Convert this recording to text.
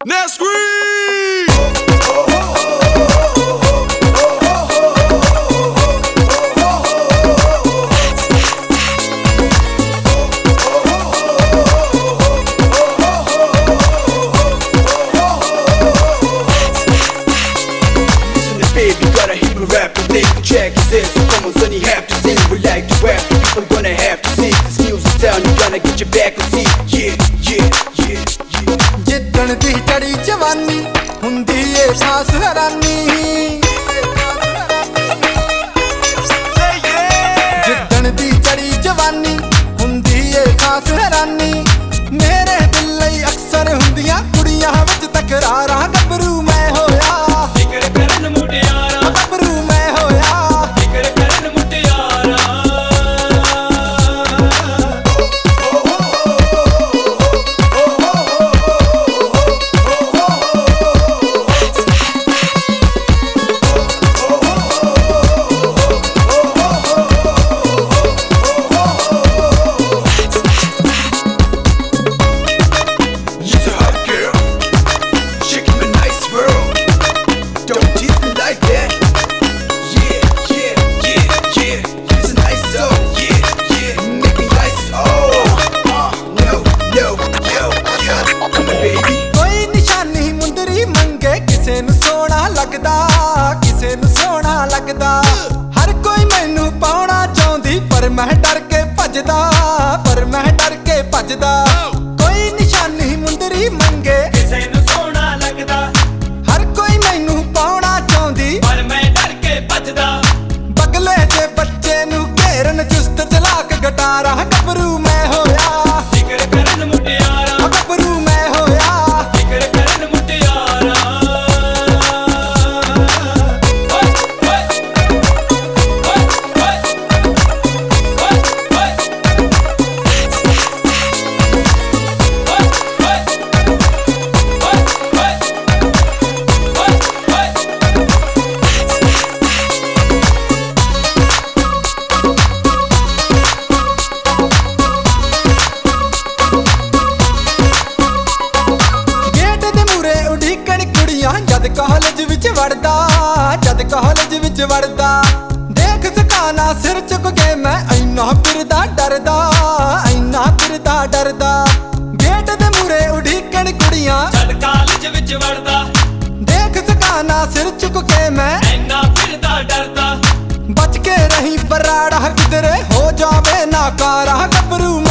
Now scream! Baby, gotta hit me rap and take the check. He says, so come on son, you have to sing. We like to rap, people gonna have to see this music down, you gonna get your back and see. Yeah, yeah, yeah, yeah. ਜਿੱਦਣ ਦੀ ਚੜੀ ਜਵਾਨੀ ਹੁੰਦੀ ਏ ਸਾਸ ਹੈਰਾਨੀ ਜਿੱਦਣ ਦੀ ਚੜੀ ਜਵਾਨੀ ਹੁੰਦੀ ਏ ਖਾਸ ਹੈਰਾਨੀ ਮੇਰੇ ਦਿਲ ਲਈ ਅਕਸਰ ਹੁੰਦੀਆਂ ਕੁੜੀਆਂ ਵਿੱਚ ਤਕਰਾਰਾਂ ਗੱਭਰੂ ਮੈਂ ਹੋਇਆ ਫਿਕਰ ਕਰਨ ਮੁਟਿਆਰਾ ਗੱਭਰੂ ਮੈਂ ਹੋਇਆ ਫਿਕਰ ਕਰਨ ਮੁਟਿਆਰਾ You're a hot girl, shaking me nice world. Don't tease me like that. Yeah, yeah, yeah, yeah. It's a nice soul. Yeah, yeah. Make me nice. Oh, no, no, yo, yo. Come on, baby. ਕੋਈ ਨਿਸ਼ਾਨੀ ਮੁੰਦਰੀ ਮੰਗੇ ਕਿਸੇ ਨੂੰ ਸੋਹਣਾ ਲੱਗਦਾ ਕਿਸੇ ਨੂੰ ਸੋਹਣਾ ਲੱਗਦਾ ਹਰ ਕੋਈ ਮੈਨੂੰ ਪਾਉਣਾ ਚਾਹੁੰਦੀ ਪਰ ਮੈਂ ਡਰ ਕੇ ਭੱਜਦਾ ਪਰ ਮੈਂ ਡਰ ਕੇ ਭੱਜਦਾ ਕੋਈ ਨਿਸ਼ਾਨੀ ਮੁੰਦਰੀ ਮੰਗੇ ਕਿਸੇ ਨੂੰ ਸੋਹਣਾ ਲੱਗਦਾ ਹਰ ਕੋਈ ਮੈਨੂੰ ਪਾਉਣਾ ਚਾਹੁੰਦੀ ਪਰ ਮੈਂ ਡਰ ਕੇ ਭੱਜਦਾ ਬਗਲੇ ਦੇ ਬੱਚੇ ਨੂੰ ਘੇਰਨ ਚੁਸਤ ਚਲਾਕ ਗਟਾਰਾ ਗੱਭਰੂ ਮੈਂ ਹੋਇਆ ਫਿਕਰ ਕਰਨ ਮੁਟਿਆਰਾ ਗੱਭਰੂ ਮੈਂ ਹੋਇਆ ਫਿਕਰ ਕਰਨ ਮੁਟਿਆਰਾ ਓਏ ਓਏ ਓਏ ਓਏ ਓਏ ਓਏ ਗੇਟ ਦੇ ਮੂਰੇ ਉਡੀਕਣ ਕੁੜੀਆਂ ਜਦ ਕਾਲਜ ਵਿੱਚ ਵੜਦਾ ਜਦ ਕਾਲਜ ਵਿੱਚ ਵੜਦਾ ਦੇਖ ਸਕਾਨਾ ਸਿਰ ਝੁਕ ਕੇ ਮੈਂ ਇੰਨਾ ਫਿਰਦਾ ਡਰਦਾ ਇੰਨਾ ਫਿਰਦਾ ਡਰਦਾ ਗੇਟ ਦੇ ਮੂਰੇ ਉਡੀਕਣ ਕੁੜੀਆਂ ਜਦ ਕਾਲਜ ਵਿੱਚ ਵੜਦਾ ਦੇਖ ਸਕਾਨਾ ਸਿਰ ਝੁਕ ਕੇ ਮੈਂ ਐਨਾ ਫਿਰਦਾ ਡਰਦਾ ਬਚ ਕੇ ਰਹੀ ਬਰਾੜਾ ਕਿਧਰੇ ਹੋ ਜਾਵੇ ਨਾਕਾਰਾ ਗੱਭਰੂ